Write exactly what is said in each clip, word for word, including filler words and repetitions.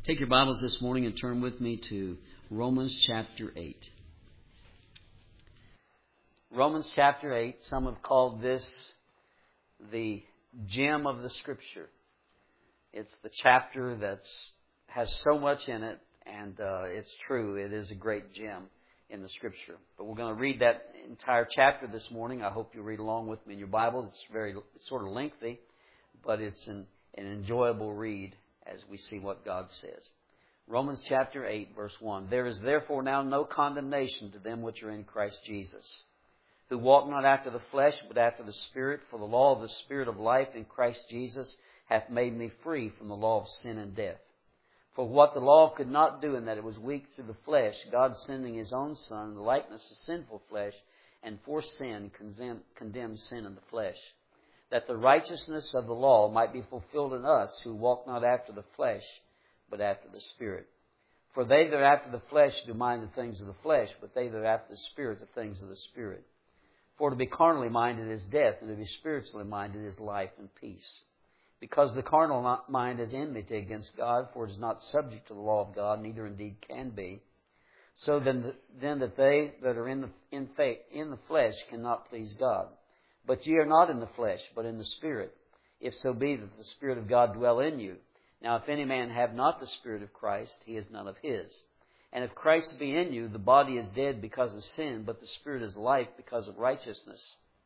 Take your Bibles this morning and turn with me to Romans chapter eight. Romans chapter eight, some have called this the gem of the Scripture. It's the chapter that has so much in it, and uh, it's true, it is a great gem in the Scripture. But we're going to read that entire chapter this morning. I hope you'll read along with me in your Bibles. It's very it's sort of lengthy, but it's an, an enjoyable read as we see what God says. Romans chapter eight, verse one. There is therefore now no condemnation to them which are in Christ Jesus, who walk not after the flesh, but after the Spirit. For the law of the Spirit of life in Christ Jesus hath made me free from the law of sin and death. For what the law could not do, in that it was weak through the flesh, God sending His own Son in the likeness of sinful flesh, and for sin condemned sin in the flesh, that the righteousness of the law might be fulfilled in us, who walk not after the flesh, but after the Spirit. For they that are after the flesh do mind the things of the flesh, but they that are after the Spirit the things of the Spirit. For to be carnally minded is death, and to be spiritually minded is life and peace. Because the carnal mind is enmity against God, for it is not subject to the law of God, neither indeed can be. So then, then that they that are in the, in, faith, in the flesh cannot please God. But ye are not in the flesh, but in the Spirit, if so be that the Spirit of God dwell in you. Now if any man have not the Spirit of Christ, he is none of his. And if Christ be in you, the body is dead because of sin, but the Spirit is life because of righteousness.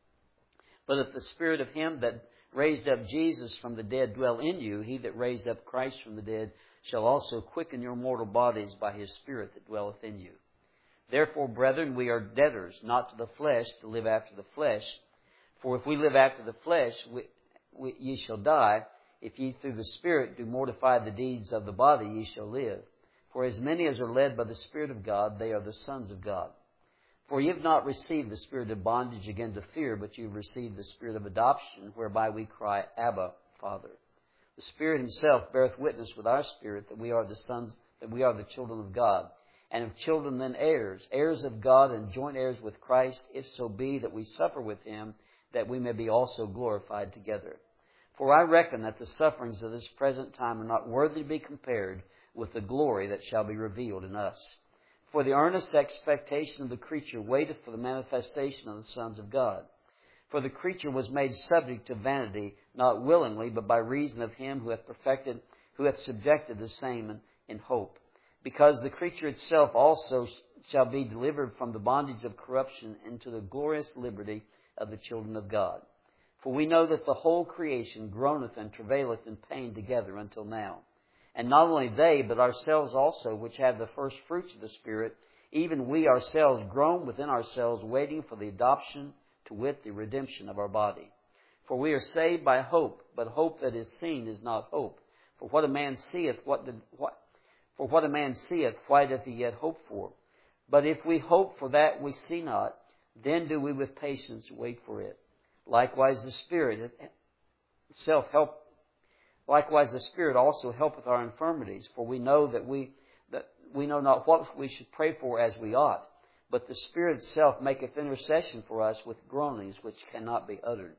But if the Spirit of Him that raised up Jesus from the dead dwell in you, He that raised up Christ from the dead shall also quicken your mortal bodies by His Spirit that dwelleth in you. Therefore, brethren, we are debtors, not to the flesh, to live after the flesh. For if we live after the flesh, we, we, ye shall die. If ye through the Spirit do mortify the deeds of the body, ye shall live. For as many as are led by the Spirit of God, they are the sons of God. For ye have not received the spirit of bondage again to fear, but ye have received the Spirit of adoption, whereby we cry, Abba, Father. The Spirit Himself beareth witness with our spirit that we are the sons, that we are the children of God. And if children, then heirs, heirs of God, and joint heirs with Christ, if so be that we suffer with Him, that we may be also glorified together. For I reckon that the sufferings of this present time are not worthy to be compared with the glory that shall be revealed in us. For the earnest expectation of the creature waiteth for the manifestation of the sons of God. For the creature was made subject to vanity, not willingly, but by reason of Him who hath perfected, who hath subjected the same in, in hope. Because the creature itself also shall be delivered from the bondage of corruption into the glorious liberty of the children of God. For we know that the whole creation groaneth and travaileth in pain together until now. And not only they, but ourselves also, which have the first fruits of the Spirit, even we ourselves groan within ourselves, waiting for the adoption, to wit, the redemption of our body. For we are saved by hope, but hope that is seen is not hope. For what a man seeth, what did, what, for what a man seeth, why doth he yet hope for? But if we hope for that we see not, then do we with patience wait for it. Likewise the Spirit itself help. Likewise the Spirit also helpeth our infirmities, for we know that we that we know not what we should pray for as we ought, but the Spirit itself maketh intercession for us with groanings which cannot be uttered.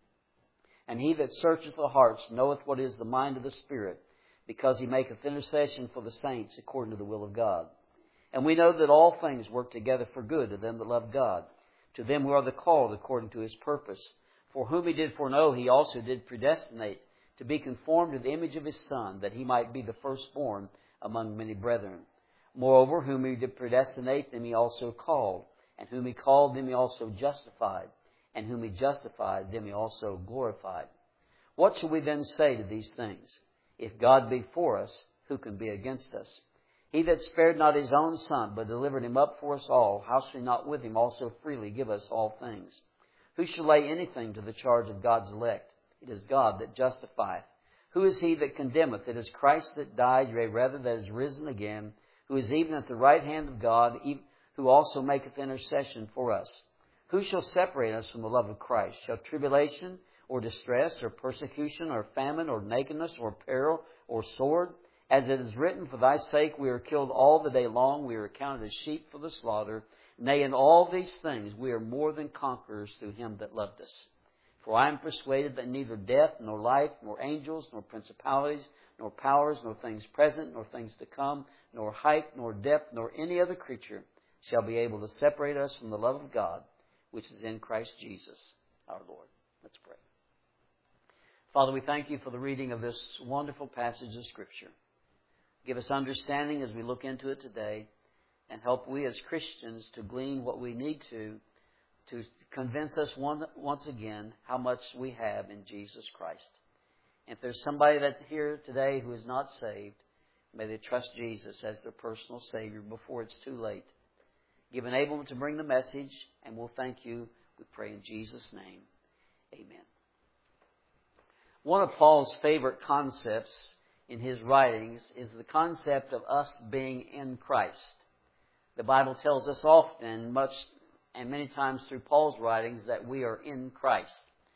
And He that searcheth the hearts knoweth what is the mind of the Spirit, because He maketh intercession for the saints according to the will of God. And we know that all things work together for good to them that love God, to them who are the called according to His purpose. For whom He did foreknow, He also did predestinate to be conformed to the image of His Son, that He might be the firstborn among many brethren. Moreover, whom He did predestinate, them He also called. And whom He called, them He also justified. And whom He justified, them He also glorified. What shall we then say to these things? If God be for us, who can be against us? He that spared not His own Son, but delivered Him up for us all, how shall He not with Him also freely give us all things? Who shall lay anything to the charge of God's elect? It is God that justifieth. Who is he that condemneth? It is Christ that died, yea, rather that is risen again, who is even at the right hand of God, who also maketh intercession for us. Who shall separate us from the love of Christ? Shall tribulation, or distress, or persecution, or famine, or nakedness, or peril, or sword? As it is written, for thy sake we are killed all the day long, we are accounted as sheep for the slaughter. Nay, in all these things we are more than conquerors through Him that loved us. For I am persuaded that neither death, nor life, nor angels, nor principalities, nor powers, nor things present, nor things to come, nor height, nor depth, nor any other creature shall be able to separate us from the love of God, which is in Christ Jesus our Lord. Let's pray. Father, we thank you for the reading of this wonderful passage of Scripture. Give us understanding as we look into it today, and help we as Christians to glean what we need to, to convince us one, once again how much we have in Jesus Christ. And if there's somebody that's here today who is not saved, may they trust Jesus as their personal Savior before it's too late. Give enablement to bring the message, and we'll thank you. We pray in Jesus' name. Amen. One of Paul's favorite concepts in his writings is the concept of us being in Christ. The Bible tells us often, much and many times through Paul's writings, that we are in Christ.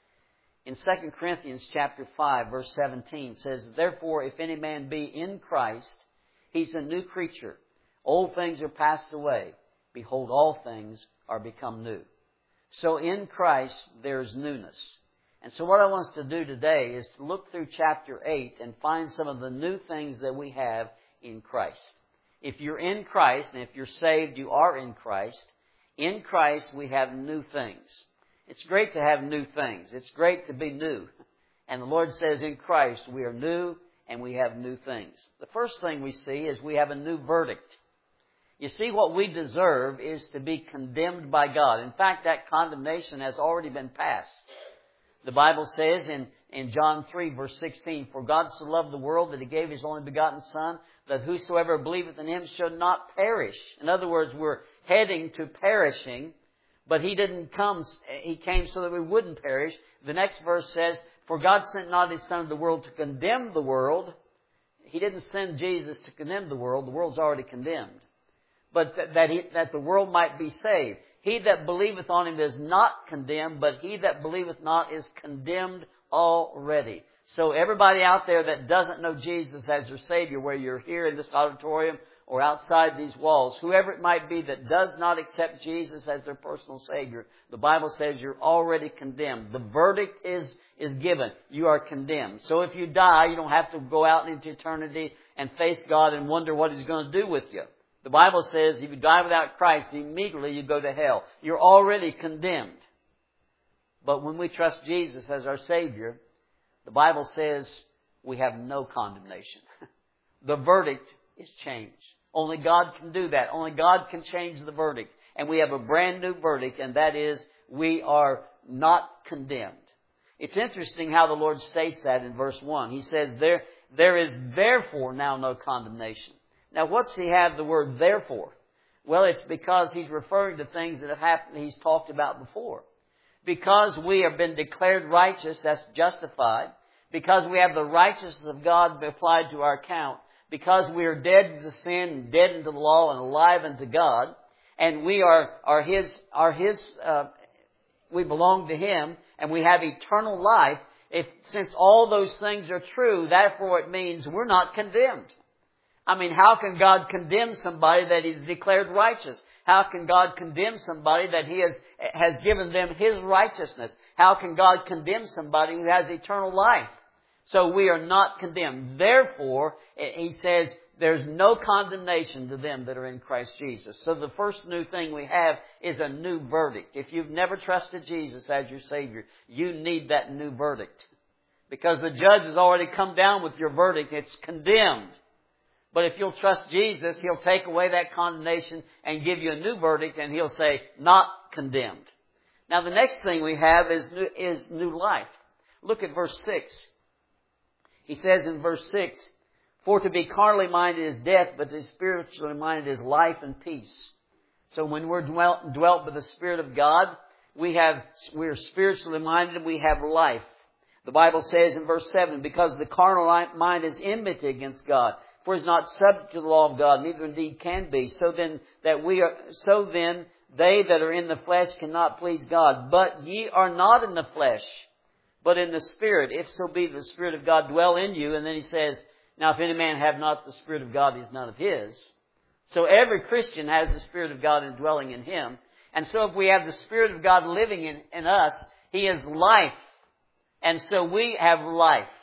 In Second Corinthians chapter five, verse seventeen says, "Therefore, if any man be in Christ, he's a new creature. Old things are passed away. Behold, all things are become new." So in Christ, there's newness. And so what I want us to do today is to look through chapter eight and find some of the new things that we have in Christ. If you're in Christ, and if you're saved, you are in Christ. In Christ, we have new things. It's great to have new things. It's great to be new. And the Lord says in Christ, we are new and we have new things. The first thing we see is we have a new verdict. You see, what we deserve is to be condemned by God. In fact, that condemnation has already been passed. The Bible says in, in John three, verse sixteen, "For God so loved the world that He gave His only begotten Son, that whosoever believeth in Him should not perish." In other words, we're heading to perishing, but He didn't come, He came so that we wouldn't perish. The next verse says, "For God sent not His Son into the world to condemn the world." He didn't send Jesus to condemn the world. The world's already condemned. But that, that, he, that the world might be saved. "He that believeth on Him is not condemned, but he that believeth not is condemned already." So everybody out there that doesn't know Jesus as their Savior, whether you're here in this auditorium or outside these walls, whoever it might be that does not accept Jesus as their personal Savior, the Bible says you're already condemned. The verdict is, is given. You are condemned. So if you die, you don't have to go out into eternity and face God and wonder what He's going to do with you. The Bible says if you die without Christ, immediately you go to hell. You're already condemned. But when we trust Jesus as our Savior, the Bible says we have no condemnation. The verdict is changed. Only God can do that. Only God can change the verdict. And we have a brand new verdict, and that is we are not condemned. It's interesting how the Lord states that in verse one. He says, there, there is therefore now no condemnation. Now, what's he have the word therefore? Well, it's because he's referring to things that have happened, he's talked about before. Because we have been declared righteous, that's justified. Because we have the righteousness of God applied to our account. Because we are dead to sin, and dead unto the law, and alive unto God. And we are, are His, are His, uh, we belong to Him, and we have eternal life. If, since all those things are true, therefore it means we're not condemned. I mean, how can God condemn somebody that He's declared righteous? How can God condemn somebody that He has, has given them His righteousness? How can God condemn somebody who has eternal life? So we are not condemned. Therefore, He says, there's no condemnation to them that are in Christ Jesus. So the first new thing we have is a new verdict. If you've never trusted Jesus as your Savior, you need that new verdict. Because the judge has already come down with your verdict. It's condemned. But if you'll trust Jesus, He'll take away that condemnation and give you a new verdict, and He'll say, not condemned. Now the next thing we have is new, is new life. Look at verse six. He says in verse six, "For to be carnally minded is death, but to be spiritually minded is life and peace." So when we're dwelt, dwelt by the Spirit of God, we have, we're spiritually minded and we have life. The Bible says in verse seven, "Because the carnal mind is enmity against God. For it is not subject to the law of God, neither indeed can be. So then that we are, so then they that are in the flesh cannot please God. But ye are not in the flesh, but in the Spirit, if so be the Spirit of God dwell in you." And then he says, "Now if any man have not the Spirit of God, he is none of his." So every Christian has the Spirit of God indwelling in him. And so if we have the Spirit of God living in, in us, He is life. And so we have life.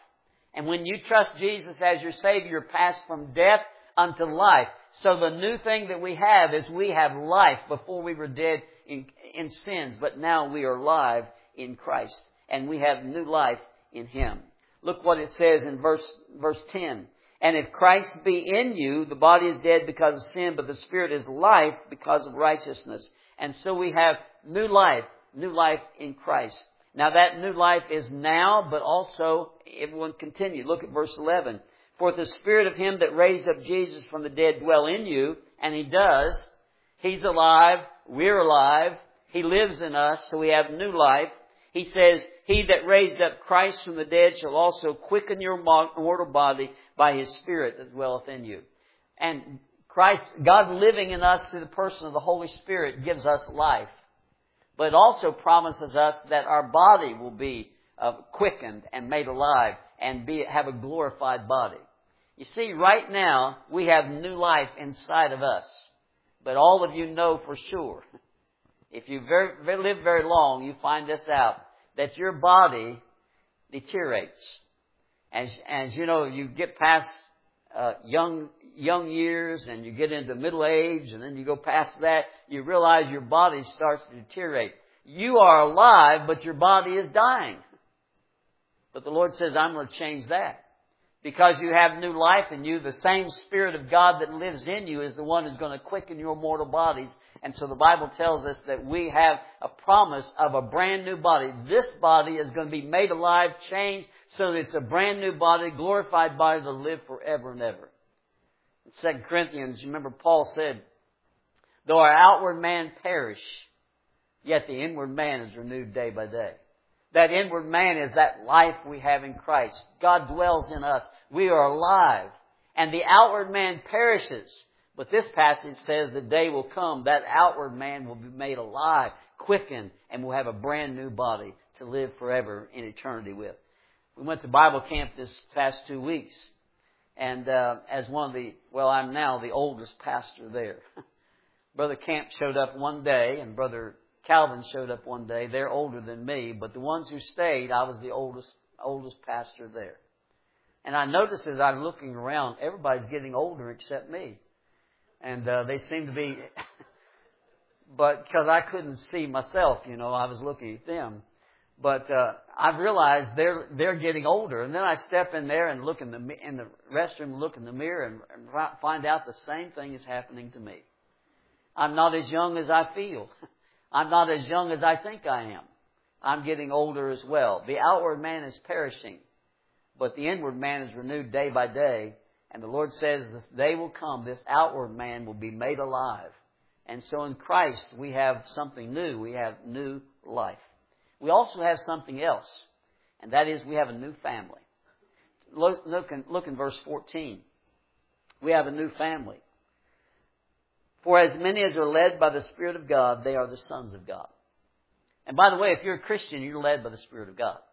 And when you trust Jesus as your Savior, you're passed from death unto life. So the new thing that we have is we have life. Before we were dead in, in sins, but now we are alive in Christ. And we have new life in Him. Look what it says in verse, verse ten. And if Christ be in you, the body is dead because of sin, but the Spirit is life because of righteousness. And so we have new life, new life in Christ. Now that new life is now, but also it will continue. Look at verse eleven. For if the Spirit of Him that raised up Jesus from the dead dwell in you, and He does, He's alive, we're alive, He lives in us, so we have new life. He says, He that raised up Christ from the dead shall also quicken your mortal body by His Spirit that dwelleth in you. And Christ, God living in us through the person of the Holy Spirit gives us life. But it also promises us that our body will be uh, quickened and made alive and be have a glorified body. You see, right now, we have new life inside of us. But all of you know for sure, if you very, very, live very long, you find this out, that your body deteriorates. As, as you know, you get past uh, young young years and you get into middle age and then you go past that, you realize your body starts to deteriorate. You are alive, but your body is dying. But the Lord says, I'm going to change that. Because you have new life in you, the same Spirit of God that lives in you is the one who's going to quicken your mortal bodies. And so the Bible tells us that we have a promise of a brand new body. This body is going to be made alive, changed, so that it's a brand new body, glorified body to live forever and ever. In Second Corinthians, you remember Paul said, though our outward man perish, yet the inward man is renewed day by day. That inward man is that life we have in Christ. God dwells in us. We are alive. And the outward man perishes. But this passage says the day will come, that outward man will be made alive, quickened, and will have a brand new body to live forever in eternity with. We went to Bible camp this past two weeks. And uh, as one of the, well, I'm now the oldest pastor there. Brother Camp showed up one day, and Brother Calvin showed up one day. They're older than me, but the ones who stayed, I was the oldest oldest pastor there. And I noticed as I'm looking around, everybody's getting older except me. And uh, they seem to be, but because I couldn't see myself, you know, I was looking at them. But uh, I've realized they're they're getting older, and then I step in there and look in the in the restroom, look in the mirror, and, and find out the same thing is happening to me. I'm not as young as I feel. I'm not as young as I think I am. I'm getting older as well. The outward man is perishing, but the inward man is renewed day by day. And the Lord says this day will come, this outward man will be made alive. And so in Christ we have something new. We have new life. We also have something else, and that is we have a new family. Look, look, in, look in verse fourteen. We have a new family. For as many as are led by the Spirit of God, they are the sons of God. And by the way, if you're a Christian, you're led by the Spirit of God.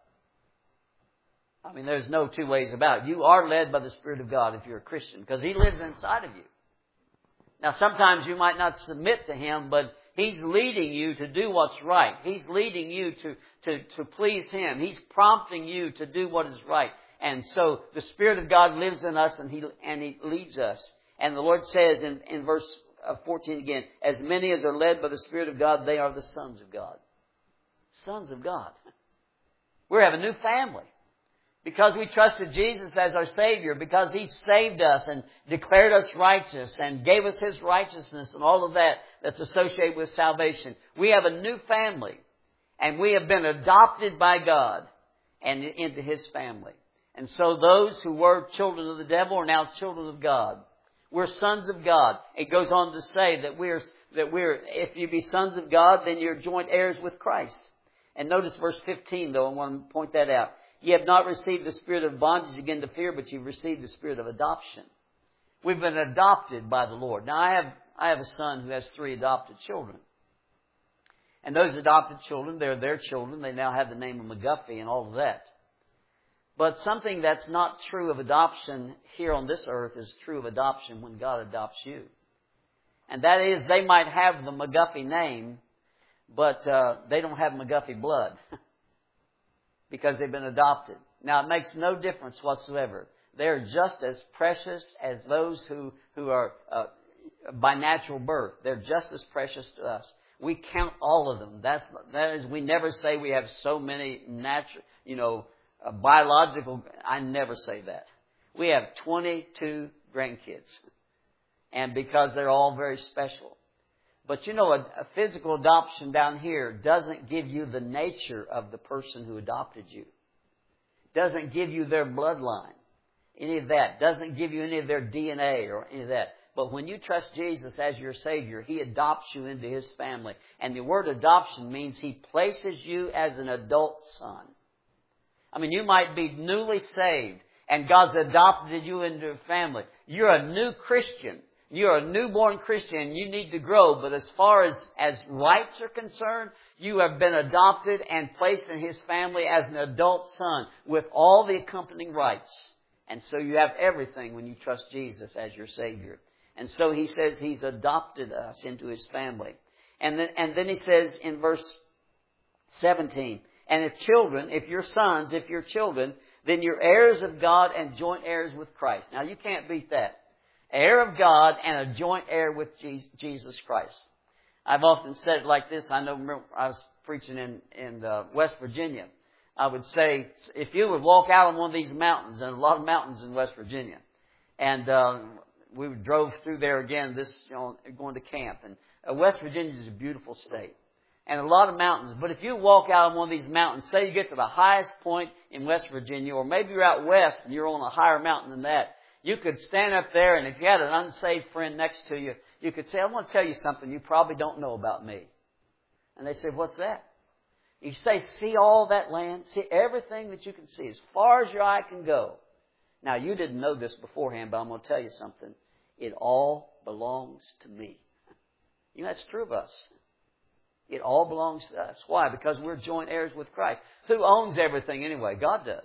I mean, there's no two ways about it. You are led by the Spirit of God if you're a Christian, because He lives inside of you. Now, sometimes you might not submit to Him, but He's leading you to do what's right. He's leading you to, to, to please Him. He's prompting you to do what is right. And so the Spirit of God lives in us, and He and He leads us. And the Lord says in, in verse fourteen again, as many as are led by the Spirit of God, they are the sons of God. Sons of God. We have a new family. Because we trusted Jesus as our Savior, because He saved us and declared us righteous and gave us His righteousness and all of that that's associated with salvation. We have a new family, and we have been adopted by God and into His family. And so those who were children of the devil are now children of God. We're sons of God. It goes on to say that we're, that we're, if you be sons of God, then you're joint heirs with Christ. And notice verse fifteen, though, I want to point that out. Ye have not received the spirit of bondage again to fear, but you've received the spirit of adoption. We've been adopted by the Lord. Now, I have I have a son who has three adopted children. And those adopted children, they're their children. They now have the name of McGuffey and all of that. But something that's not true of adoption here on this earth is true of adoption when God adopts you. And that is, they might have the McGuffey name, but uh, they don't have McGuffey blood. Because they've been adopted. Now, it makes no difference whatsoever. They're just as precious as those who, who are uh, by natural birth. They're just as precious to us. We count all of them. That's, that is, we never say we have so many natural, you know, uh, biological. I never say that. We have twenty-two grandkids. And because they're all very special. But you know, a, a physical adoption down here doesn't give you the nature of the person who adopted you. Doesn't give you their bloodline. Any of that. Doesn't give you any of their D N A or any of that. But when you trust Jesus as your Savior, He adopts you into His family. And the word adoption means He places you as an adult son. I mean, you might be newly saved and God's adopted you into a family. You're a new Christian. You're a newborn Christian. You need to grow. But as far as, as rights are concerned, you have been adopted and placed in His family as an adult son with all the accompanying rights. And so you have everything when you trust Jesus as your Savior. And so He says He's adopted us into His family. And then, and then He says in verse seventeen, and if children, if you're sons, if you're children, then you're heirs of God and joint heirs with Christ. Now you can't beat that. Heir of God and a joint heir with Jesus Christ. I've often said it like this. I know remember I was preaching in, in uh, West Virginia. I would say, if you would walk out on one of these mountains, and a lot of mountains in West Virginia, and uh, we drove through there again, this, you know, going to camp. And uh, West Virginia is a beautiful state. And a lot of mountains. But if you walk out on one of these mountains, say you get to the highest point in West Virginia, or maybe you're out west and you're on a higher mountain than that, you could stand up there, and if you had an unsaved friend next to you, you could say, I want to tell you something you probably don't know about me. And they say, what's that? You say, see all that land? See everything that you can see, as far as your eye can go. Now, you didn't know this beforehand, but I'm going to tell you something. It all belongs to me. You know, that's true of us. It all belongs to us. Why? Because we're joint heirs with Christ. Who owns everything anyway? God does.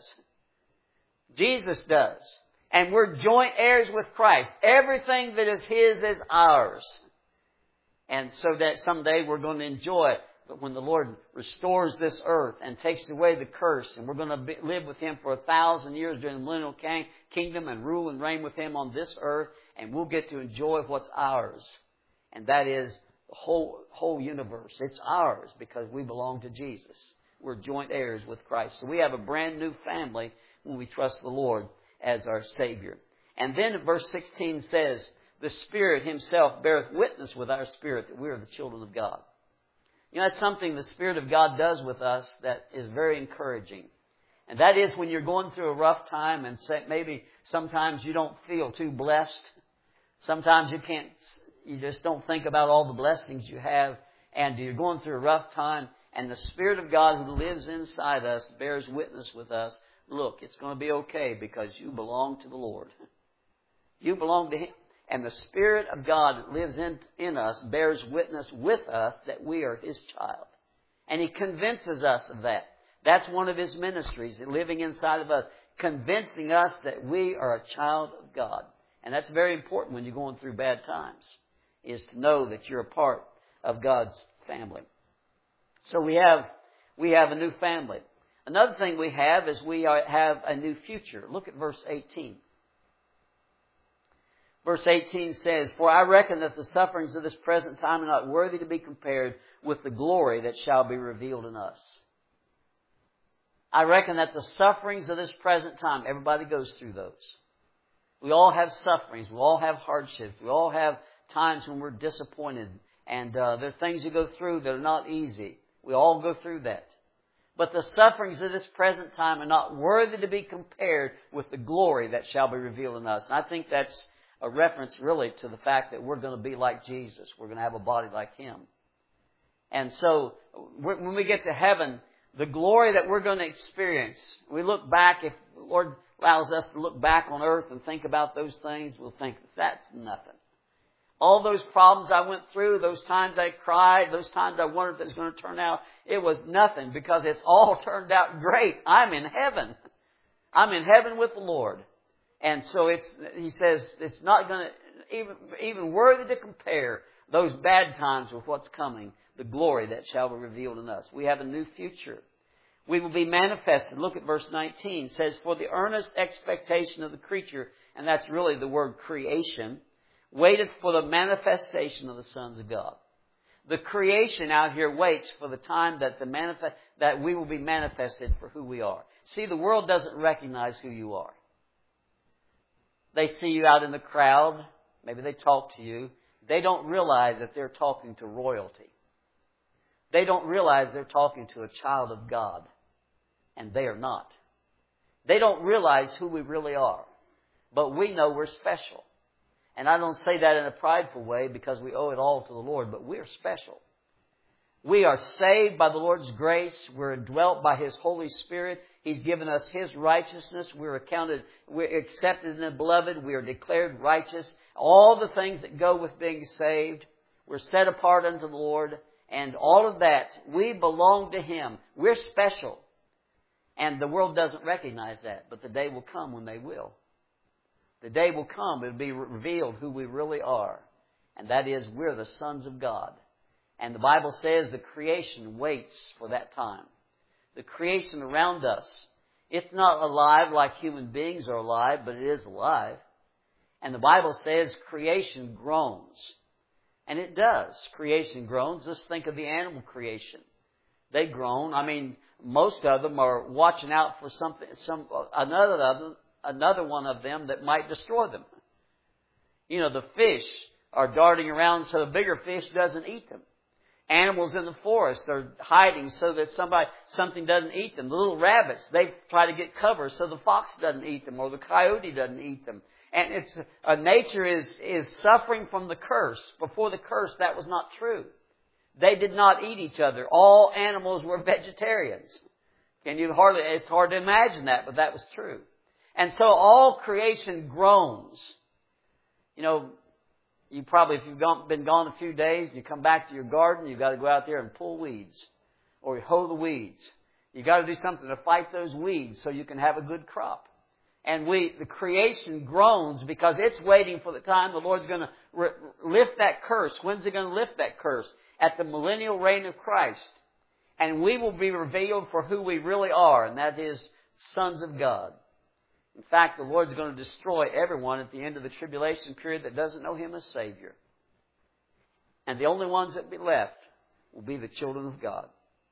Jesus does. And we're joint heirs with Christ. Everything that is His is ours. And so that someday we're going to enjoy it. But when the Lord restores this earth and takes away the curse, and we're going to be, live with Him for a thousand years during the millennial kingdom and rule and reign with Him on this earth, and we'll get to enjoy what's ours. And that is the whole, whole universe. It's ours because we belong to Jesus. We're joint heirs with Christ. So we have a brand new family when we trust the Lord as our Savior. And then verse sixteen says, the Spirit Himself beareth witness with our spirit that we are the children of God. You know, that's something the Spirit of God does with us that is very encouraging. And that is when you're going through a rough time and say, maybe sometimes you don't feel too blessed. Sometimes you can't, you just don't think about all the blessings you have. And you're going through a rough time. And the Spirit of God who lives inside us bears witness with us. Look, it's going to be okay because you belong to the Lord. You belong to Him. And the Spirit of God that lives in, in us bears witness with us that we are His child. And He convinces us of that. That's one of His ministries, living inside of us, convincing us that we are a child of God. And that's very important when you're going through bad times, is to know that you're a part of God's family. So we have, we have a new family. Another thing we have is we are, have a new future. Look at verse eighteen. Verse eighteen says, for I reckon that the sufferings of this present time are not worthy to be compared with the glory that shall be revealed in us. I reckon that the sufferings of this present time, everybody goes through those. We all have sufferings. We all have hardships. We all have times when we're disappointed. And uh, there are things you go through that are not easy. We all go through that. But the sufferings of this present time are not worthy to be compared with the glory that shall be revealed in us. And I think that's a reference really to the fact that we're going to be like Jesus. We're going to have a body like Him. And so when we get to heaven, the glory that we're going to experience, we look back, if the Lord allows us to look back on earth and think about those things, we'll think, that's nothing. All those problems I went through, those times I cried, those times I wondered if it was going to turn out, it was nothing because it's all turned out great. I'm in heaven. I'm in heaven with the Lord. And so it's, he says, it's not going to even, even worthy to compare those bad times with what's coming, the glory that shall be revealed in us. We have a new future. We will be manifested. Look at verse nineteen. It says, for the earnest expectation of the creature, and that's really the word creation, waiteth for the manifestation of the sons of God. The creation out here waits for the time that the manifest, that we will be manifested for who we are. See, the world doesn't recognize who you are. They see you out in the crowd. Maybe they talk to you. They don't realize that they're talking to royalty. They don't realize they're talking to a child of God. And they are not. They don't realize who we really are. But we know we're special. And I don't say that in a prideful way because we owe it all to the Lord, but we're special. We are saved by the Lord's grace. We're indwelt by His Holy Spirit. He's given us His righteousness. We're accounted, we're accepted in the Beloved. We are declared righteous. All the things that go with being saved. We're set apart unto the Lord. And all of that, we belong to Him. We're special. And the world doesn't recognize that. But the day will come when they will. The day will come, it will be revealed who we really are. And that is, we're the sons of God. And the Bible says the creation waits for that time. The creation around us, it's not alive like human beings are alive, but it is alive. And the Bible says creation groans. And it does. Creation groans. Let's think of the animal creation. They groan. I mean, most of them are watching out for something, some another of them, another one of them that might destroy them. You know, the fish are darting around so the bigger fish doesn't eat them. Animals in the forest are hiding so that somebody, something doesn't eat them. The little rabbits, they try to get cover so the fox doesn't eat them or the coyote doesn't eat them. And it's, uh, nature is, is suffering from the curse. Before the curse, that was not true. They did not eat each other. All animals were vegetarians. Can you hardly, it's hard to imagine that, but that was true. And so all creation groans. You know, you probably, if you've gone, been gone a few days, you come back to your garden, you've got to go out there and pull weeds. Or hoe the weeds. You've got to do something to fight those weeds so you can have a good crop. And we, the creation groans because it's waiting for the time the Lord's going to re- lift that curse. When's He going to lift that curse? At the millennial reign of Christ. And we will be revealed for who we really are, and that is sons of God. In fact, the Lord's going to destroy everyone at the end of the tribulation period that doesn't know Him as Savior. And the only ones that will be left will be the children of God.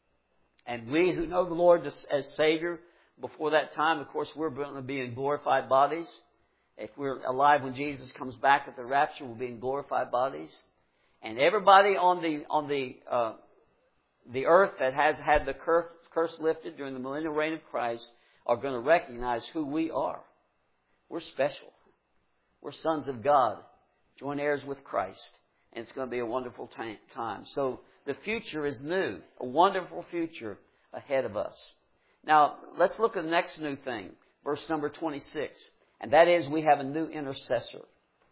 And we who know the Lord as Savior, before that time, of course, we're going to be in glorified bodies. If we're alive when Jesus comes back at the rapture, we'll be in glorified bodies. And everybody on the on the uh, the earth that has had the curse, curse lifted during the millennial reign of Christ are going to recognize who we are. We're special. We're sons of God, joint heirs with Christ. And it's going to be a wonderful time. So the future is new. A wonderful future ahead of us. Now, let's look at the next new thing. Verse number twenty-six. And that is, we have a new intercessor.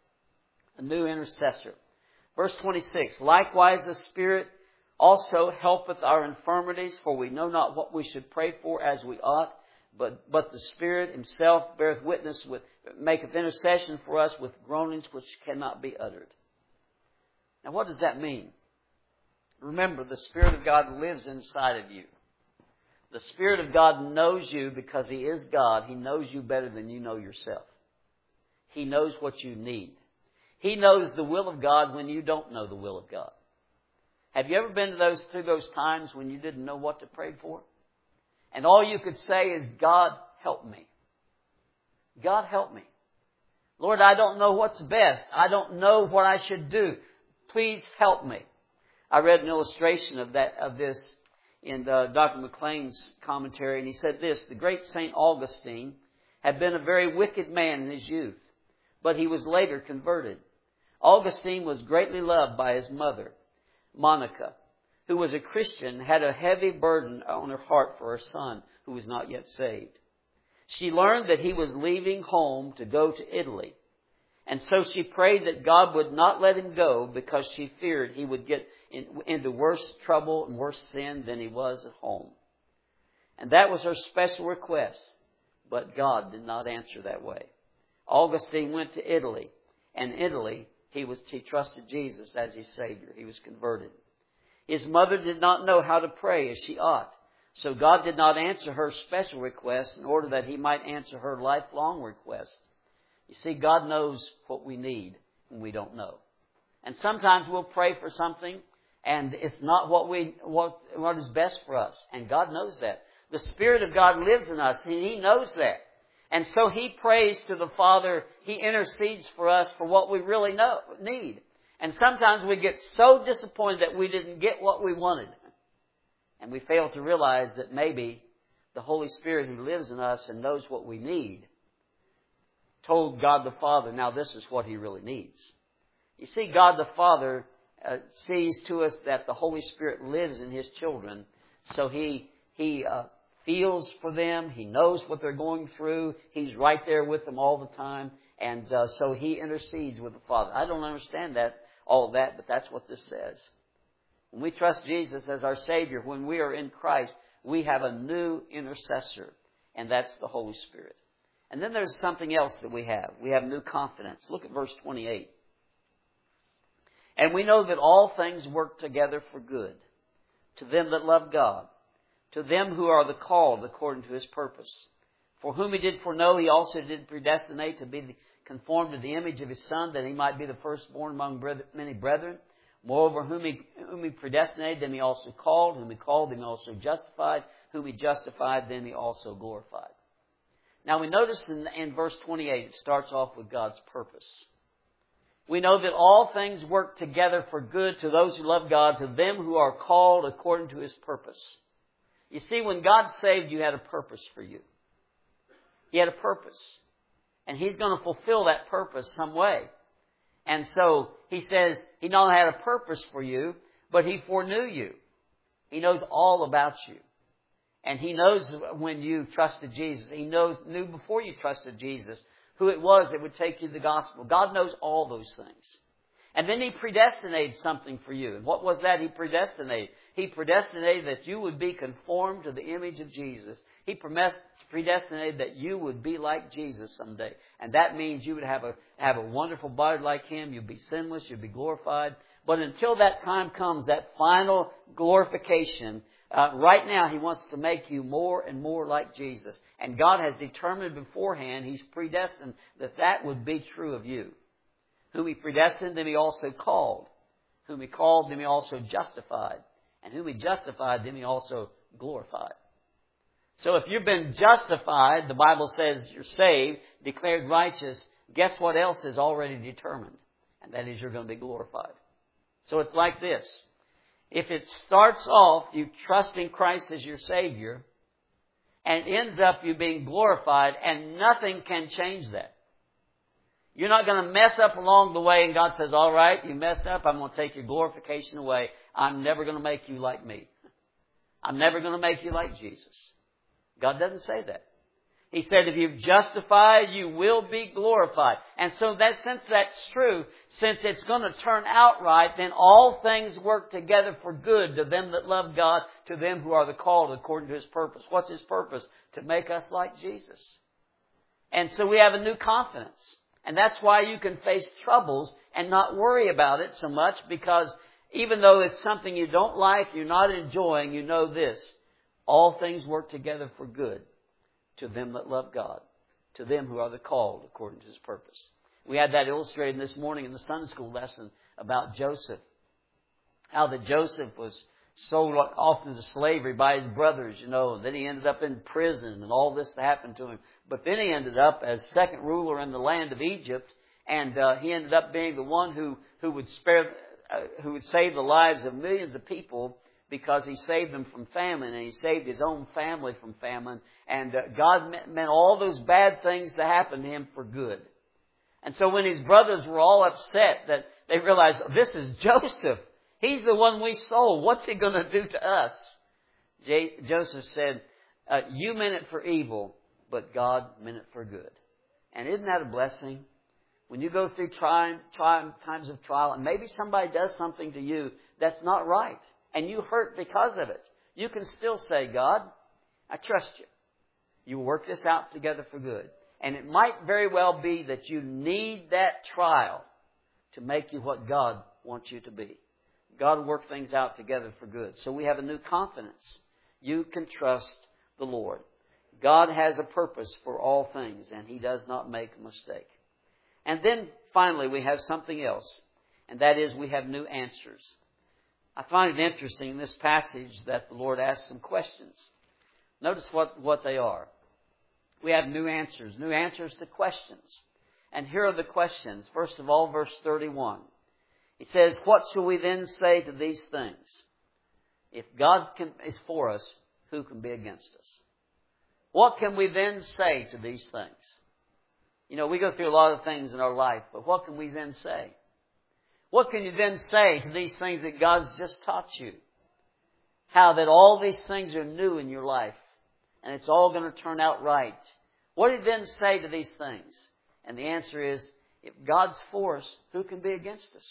A new intercessor. Verse twenty-six. Likewise the Spirit also helpeth our infirmities, for we know not what we should pray for as we ought. But, but the Spirit Himself beareth witness with, maketh intercession for us with groanings which cannot be uttered. Now what does that mean? Remember, the Spirit of God lives inside of you. The Spirit of God knows you because He is God. He knows you better than you know yourself. He knows what you need. He knows the will of God when you don't know the will of God. Have you ever been to those through those times when you didn't know what to pray for? And all you could say is, God, help me. God, help me. Lord, I don't know what's best. I don't know what I should do. Please help me. I read an illustration of that, of this in uh, Doctor McLean's commentary, and he said this: the great Saint Augustine had been a very wicked man in his youth, but he was later converted. Augustine was greatly loved by his mother, Monica, who was a Christian, had a heavy burden on her heart for her son, who was not yet saved. She learned that he was leaving home to go to Italy, and so she prayed that God would not let him go because she feared he would get in, into worse trouble and worse sin than he was at home. And that was her special request, but God did not answer that way. Augustine went to Italy, and in Italy he was he trusted Jesus as his Savior. He was converted. His mother did not know how to pray as she ought, So God did not answer her special request in order that He might answer her lifelong request. You see, God knows what we need when we don't know. And sometimes we'll pray for something and it's not what we what what is best for us. And God knows that. The Spirit of God lives in us and He knows that. And so He prays to the Father. He intercedes for us for what we really know, need. And sometimes we get so disappointed that we didn't get what we wanted. And we fail to realize that maybe the Holy Spirit who lives in us and knows what we need told God the Father, now this is what He really needs. You see, God the Father uh, sees to us that the Holy Spirit lives in His children. So He, he uh, feels for them. He knows what they're going through. He's right there with them all the time. And uh, so He intercedes with the Father. I don't understand that, all of that, but that's what this says. When we trust Jesus as our Savior, when we are in Christ, we have a new intercessor, and that's the Holy Spirit. And then there's something else that we have. We have new confidence. Look at verse twenty-eight. And we know that all things work together for good, to them that love God, to them who are the called according to His purpose. For whom He did foreknow, He also did predestinate to be conformed to the image of His Son, that He might be the firstborn among many brethren. Moreover, whom he, whom he predestinated, them He also called. Whom He called, them He also justified. Whom He justified, them He also glorified. Now we notice in, in verse twenty-eight, it starts off with God's purpose. We know that all things work together for good to those who love God, to them who are called according to His purpose. You see, when God saved you, He had a purpose for you. He had a purpose. And He's going to fulfill that purpose some way. And so He says He not only had a purpose for you, but He foreknew you. He knows all about you. And He knows when you trusted Jesus. He knows knew before you trusted Jesus who it was that would take you to the gospel. God knows all those things. And then He predestinated something for you. And what was that He predestinated? He predestinated that you would be conformed to the image of Jesus. He predestinated that you would be like Jesus someday. And that means you would have a, have a wonderful body like Him. You'd be sinless. You'd be glorified. But until that time comes, that final glorification, Uh, right now, He wants to make you more and more like Jesus. And God has determined beforehand, He's predestined that that would be true of you. Whom He predestined, them He also called. Whom He called, them He also justified. And whom He justified, them He also glorified. So if you've been justified, the Bible says you're saved, declared righteous, guess what else is already determined? And that is you're going to be glorified. So it's like this. If it starts off you trusting Christ as your Savior and ends up you being glorified, and nothing can change that. You're not going to mess up along the way and God says, all right, you messed up, I'm going to take your glorification away. I'm never going to make you like me. I'm never going to make you like Jesus. God doesn't say that. He said, if you've justified, you will be glorified. And so that, since that's true, since it's going to turn out right, then all things work together for good to them that love God, to them who are the called according to His purpose. What's His purpose? To make us like Jesus. And so we have a new confidence. And that's why you can face troubles and not worry about it so much, because even though it's something you don't like, you're not enjoying, you know this. All things work together for good to them that love God, to them who are the called according to His purpose. We had that illustrated this morning in the Sunday school lesson about Joseph. How that Joseph was sold off into slavery by his brothers, you know, and then he ended up in prison and all this happened to him. But then he ended up as second ruler in the land of Egypt, and uh, he ended up being the one who, who would spare, uh, who would save the lives of millions of people, because He saved them from famine, and He saved His own family from famine. And uh, God meant, meant all those bad things to happen to him for good. And so when his brothers were all upset, that they realized, this is Joseph. He's the one we sold. What's he going to do to us? J- Joseph said, uh, you meant it for evil, but God meant it for good. And isn't that a blessing? When you go through trying, trying, times of trial, and maybe somebody does something to you that's not right, and you hurt because of it, you can still say, God, I trust you. You will work this out together for good. And it might very well be that you need that trial to make you what God wants you to be. God will work things out together for good. So we have a new confidence. You can trust the Lord. God has a purpose for all things, and He does not make a mistake. And then, finally, we have something else, and that is we have new answers. I find it interesting in this passage that the Lord asks some questions. Notice what, what they are. We have new answers, new answers to questions. And here are the questions. First of all, verse thirty-one. It says, what shall we then say to these things? If God can, is for us, who can be against us? What can we then say to these things? You know, we go through a lot of things in our life, but what can we then say? What can you then say to these things that God's just taught you? How that all these things are new in your life, and it's all going to turn out right. What do you then say to these things? And the answer is, if God's for us, who can be against us?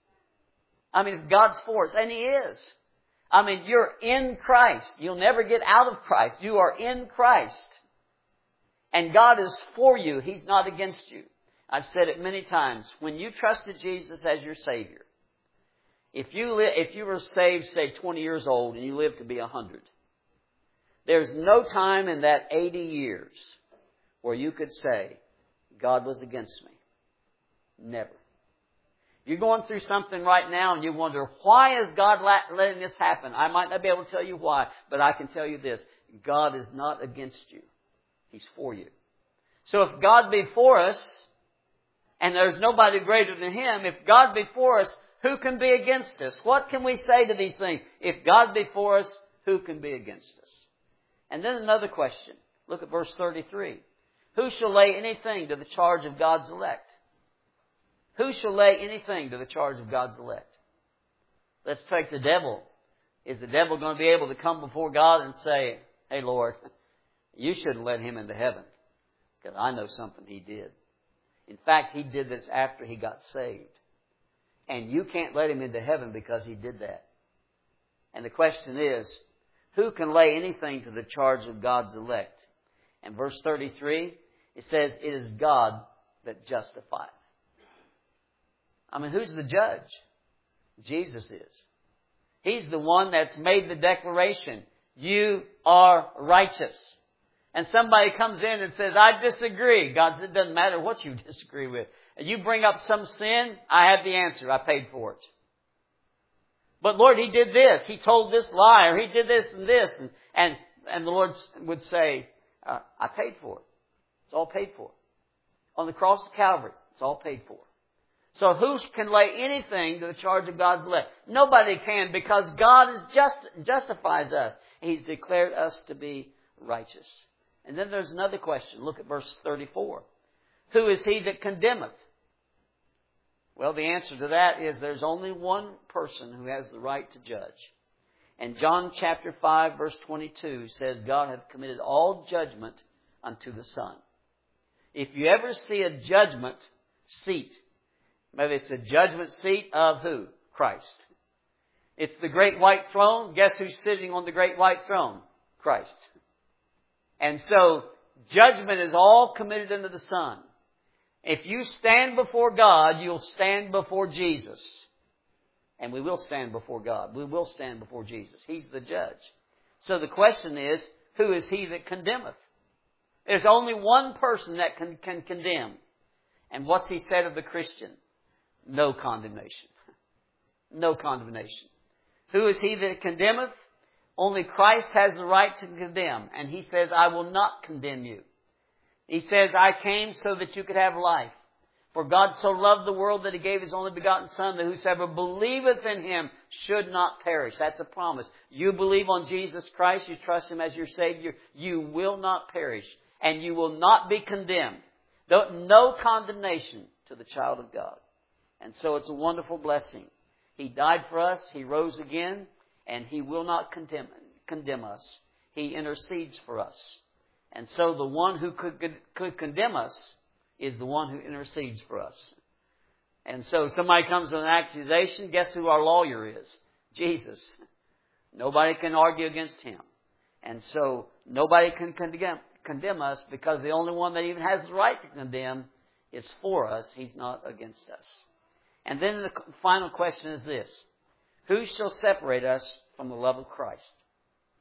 I mean, if God's for us, and He is. I mean, you're in Christ. You'll never get out of Christ. You are in Christ. And God is for you. He's not against you. I've said it many times. When you trusted Jesus as your Savior, if you li- if you were saved, say, twenty years old, and you lived to be one hundred, there's no time in that eighty years where you could say, God was against me. Never. You're going through something right now and you wonder, why is God letting this happen? I might not be able to tell you why, but I can tell you this. God is not against you. He's for you. So if God be for us, and there's nobody greater than Him, if God be for us, who can be against us? What can we say to these things? If God be for us, who can be against us? And then another question. Look at verse thirty-three. Who shall lay anything to the charge of God's elect? Who shall lay anything to the charge of God's elect? Let's take the devil. Is the devil going to be able to come before God and say, hey, Lord, you shouldn't let him into heaven because I know something he did. In fact, he did this after he got saved. And you can't let him into heaven because he did that. And the question is, who can lay anything to the charge of God's elect? And verse thirty-three, it says, it is God that justifieth. I mean, who's the judge? Jesus is. He's the one that's made the declaration, you are righteous. And somebody comes in and says, I disagree. God said, it doesn't matter what you disagree with. And you bring up some sin, I have the answer. I paid for it. But Lord, he did this. He told this lie, or he did this and this. And, and, and the Lord would say, uh, I paid for it. It's all paid for. On the cross of Calvary, it's all paid for. So who can lay anything to the charge of God's elect? Nobody can, because God is just, justifies us. He's declared us to be righteous. And then there's another question. Look at verse thirty-four. Who is he that condemneth? Well, the answer to that is there's only one person who has the right to judge. And John chapter five verse twenty-two says, God hath committed all judgment unto the Son. If you ever see a judgment seat, maybe it's a judgment seat of who? Christ. It's the great white throne. Guess who's sitting on the great white throne? Christ. And so, judgment is all committed unto the Son. If you stand before God, you'll stand before Jesus. And we will stand before God. We will stand before Jesus. He's the judge. So the question is, who is he that condemneth? There's only one person that can, can condemn. And what's he said of the Christian? No condemnation. No condemnation. Who is he that condemneth? Only Christ has the right to condemn. And he says, I will not condemn you. He says, I came so that you could have life. For God so loved the world that He gave His only begotten Son, that whosoever believeth in Him should not perish. That's a promise. You believe on Jesus Christ, you trust Him as your Savior, you will not perish. And you will not be condemned. No condemnation to the child of God. And so it's a wonderful blessing. He died for us, He rose again, and He will not condemn, condemn us. He intercedes for us. And so the one who could, could, could condemn us is the one who intercedes for us. And so somebody comes with an accusation, guess who our lawyer is? Jesus. Nobody can argue against Him. And so nobody can condemn, condemn us, because the only one that even has the right to condemn is for us. He's not against us. And then the final question is this. Who shall separate us from the love of Christ?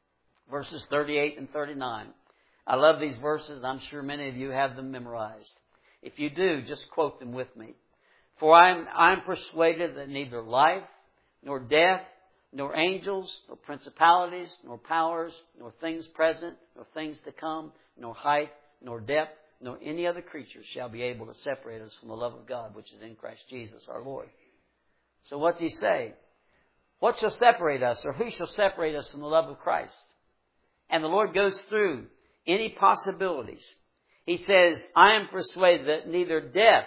verses thirty-eight and thirty-nine. I love these verses. I'm sure many of you have them memorized. If you do, just quote them with me. For I am, I am persuaded that neither life, nor death, nor angels, nor principalities, nor powers, nor things present, nor things to come, nor height, nor depth, nor any other creature shall be able to separate us from the love of God, which is in Christ Jesus our Lord. So what's he say? What shall separate us, or who shall separate us from the love of Christ? And the Lord goes through any possibilities. He says, I am persuaded that neither death,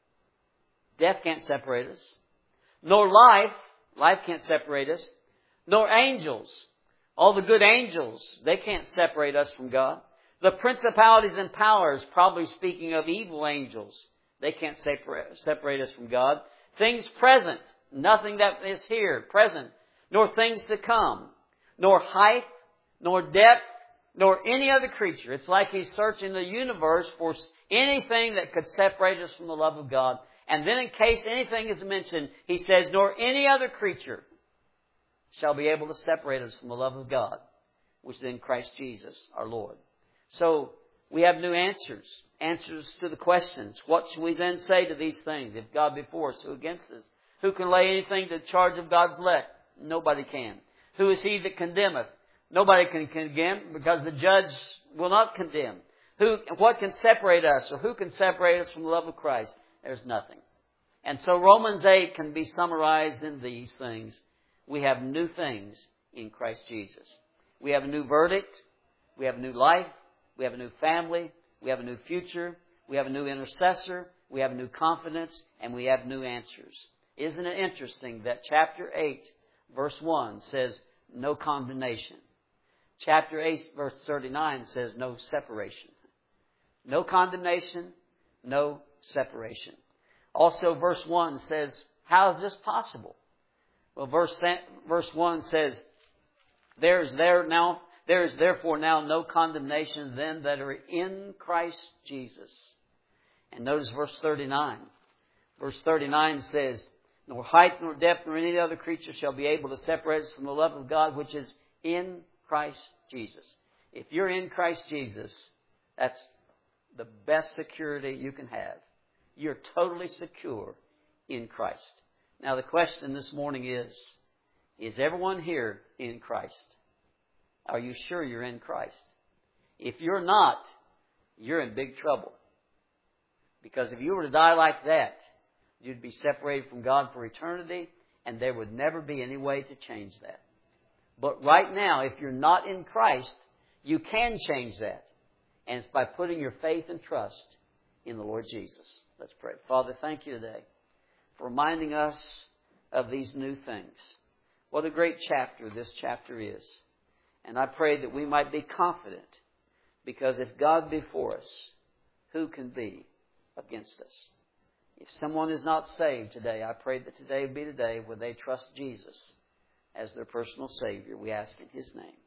death can't separate us, nor life, life can't separate us, nor angels, all the good angels, they can't separate us from God. The principalities and powers, probably speaking of evil angels, they can't separate, separate us from God. Things present, nothing that is here, present, nor things to come, nor height, nor depth, nor any other creature. It's like he's searching the universe for anything that could separate us from the love of God. And then in case anything is mentioned, he says, nor any other creature shall be able to separate us from the love of God, which is in Christ Jesus our Lord. So we have new answers, answers to the questions. What shall we then say to these things? If God be for us, who against us? Who can lay anything to the charge of God's elect? Nobody can. Who is he that condemneth? Nobody can condemn, because the judge will not condemn. Who, what can separate us, or who can separate us from the love of Christ? There's nothing. And so Romans eight can be summarized in these things. We have new things in Christ Jesus. We have a new verdict. We have a new life. We have a new family. We have a new future. We have a new intercessor. We have a new confidence. And we have new answers. Isn't it interesting that chapter eight, verse one says, no condemnation. Chapter eight, verse thirty-nine says, no separation. No condemnation, no separation. Also, verse one says, how is this possible? Well, verse, verse one says, there is there now, there is therefore now no condemnation them that are in Christ Jesus. And notice verse thirty-nine. Verse thirty-nine says, nor height, nor depth, nor any other creature shall be able to separate us from the love of God, which is in Christ Jesus. If you're in Christ Jesus, that's the best security you can have. You're totally secure in Christ. Now the question this morning is, is everyone here in Christ? Are you sure you're in Christ? If you're not, you're in big trouble. Because if you were to die like that, you'd be separated from God for eternity, and there would never be any way to change that. But right now, if you're not in Christ, you can change that. And it's by putting your faith and trust in the Lord Jesus. Let's pray. Father, thank you today for reminding us of these new things. What a great chapter this chapter is. And I pray that we might be confident, because if God be for us, who can be against us? If someone is not saved today, I pray that today will be the day where they trust Jesus as their personal Savior. We ask in His name.